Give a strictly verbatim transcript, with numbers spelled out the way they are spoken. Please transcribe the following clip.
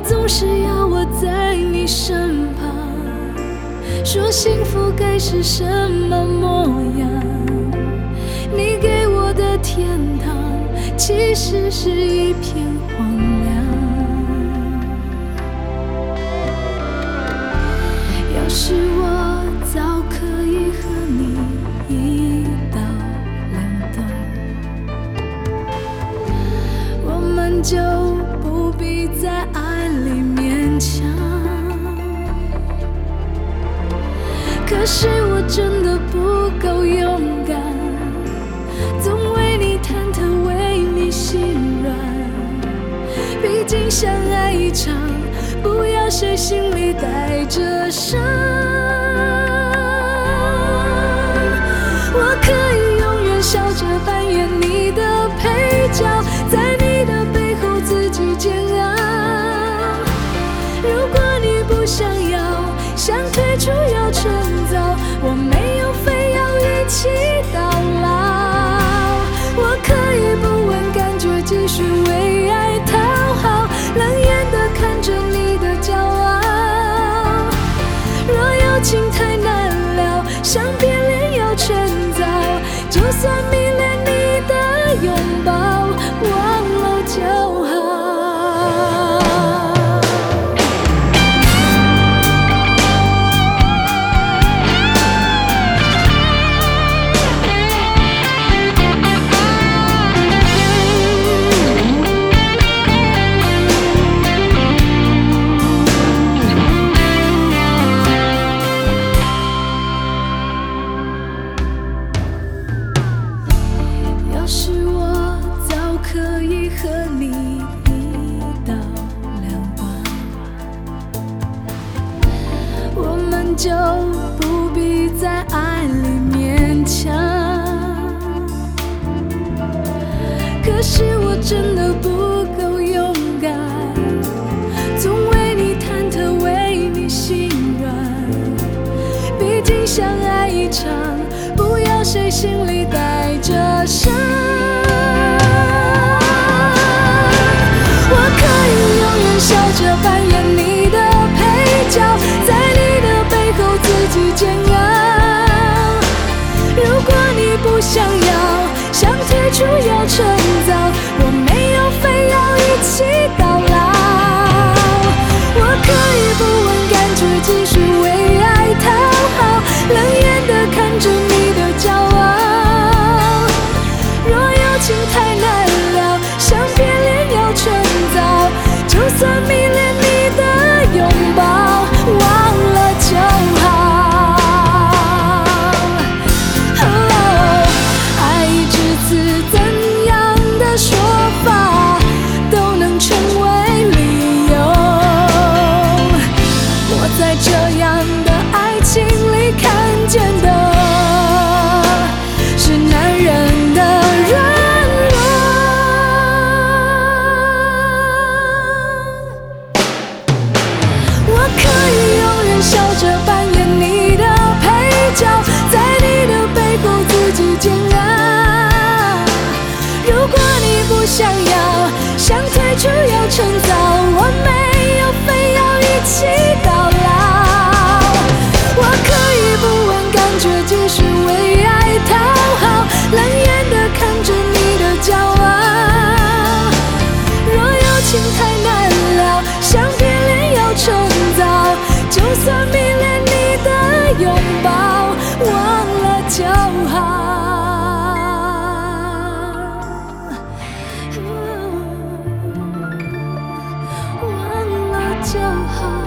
总是要我在你身旁，说幸福该是什么模样？你给我的天堂，其实是一片荒凉。要是我早可以和你一刀两断，我们就不必在爱里勉强。可是我真的不够勇敢，总为你忐忑，为你心软。毕竟相爱一场，不要谁心里带着伤。我可以永远笑着扮演你的配角，在你的背后自己煎熬。如果你不想要，想退出要趁早，我没有非要一起到老。我可以不问感觉，继续为爱讨好，冷眼地看着你的骄傲。若有情太难了，想变脸要趁早，就算迷恋你的拥抱，忘了就好。要是我早可以和你一刀两断，我们就不必在爱里勉强。可是我真的不够勇敢，总为你忐忑，为你心软。毕竟相爱一场，不要谁心里带着伤。我可以永远笑着扮演你的配角，在你的背后自己煎熬。如果你不想要，想退出要趁早，我没有非要一起到老。我可以不问感觉，继续为爱讨好，冷眼地看着你的骄傲。若有情太难了，想变脸要趁早，就算迷恋你的拥抱，忘了就好。哦，爱一至此怎样的说法都能成为理由。我在这样的爱情里看见的是男人的软弱。我可以永远笑着扮演你的配角，在你的背后自己煎熬。如果你不想要，想退出要趁早，我没有非要一起到老。我可以不问感觉，继续为爱讨好，冷眼地看着你的骄傲。若有情太难了，想变脸要趁早，就算迷恋你的拥抱，忘了就好。忘了就好。